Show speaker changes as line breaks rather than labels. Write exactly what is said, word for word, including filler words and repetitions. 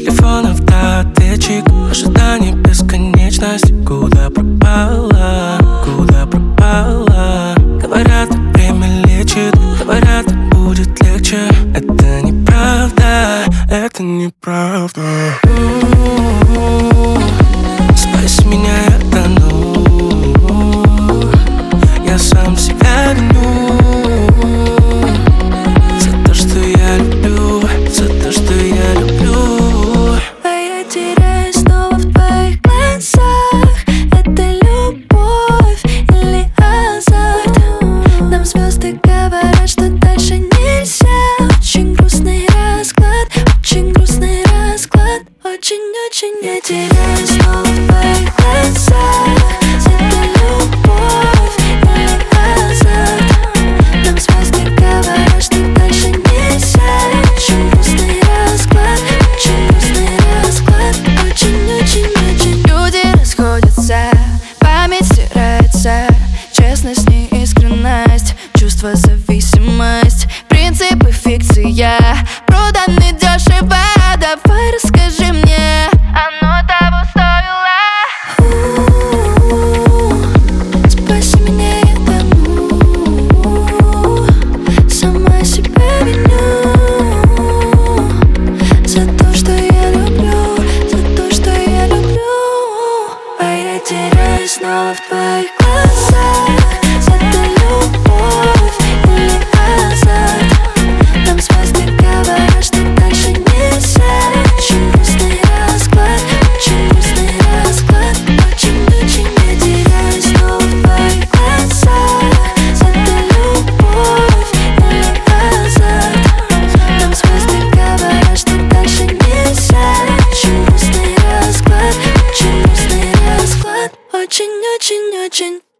телефон автоответчик, ожидание бесконечности. Куда пропала, куда пропала? Говорят, время лечит, говорят, будет легче. Это неправда, это неправда. Спаси меня, я тону. Я сам себя виню за то, что я люблю, за то, что я люблю.
А я теряюсь снова в твоих глазах. Это любовь или азарт? Нам звезды говорят, что дальше нельзя. Очень грустный расклад, очень грустный расклад. Очень-очень я теряюсь снова в твоих глазах. Это любовь или азарт? Нам звезды говорят, что дальше нельзя. Очень грустный расклад, очень грустный расклад. Очень-очень-очень. Люди расходятся, память стирается. Честность, неискренность, чувство, зависимость, принципы, фикция, проданы дешево. Давай расскажи мне, оно того стоило? Спаси меня, я тону. Сама себя виню за то, что я люблю, за то, что я люблю. А я теряюсь снова в твоих глазах. Это любовь или азарт? Нам звезды говорят, что дальше нельзя. Очень грустный расклад, очень грустный расклад. Очень-очень я теряюсь снова в твоих глазах. Это любовь или азарт? Нам звезды говорят, что дальше нельзя. Очень грустный расклад, очень грустный расклад. Очень-очень-очень.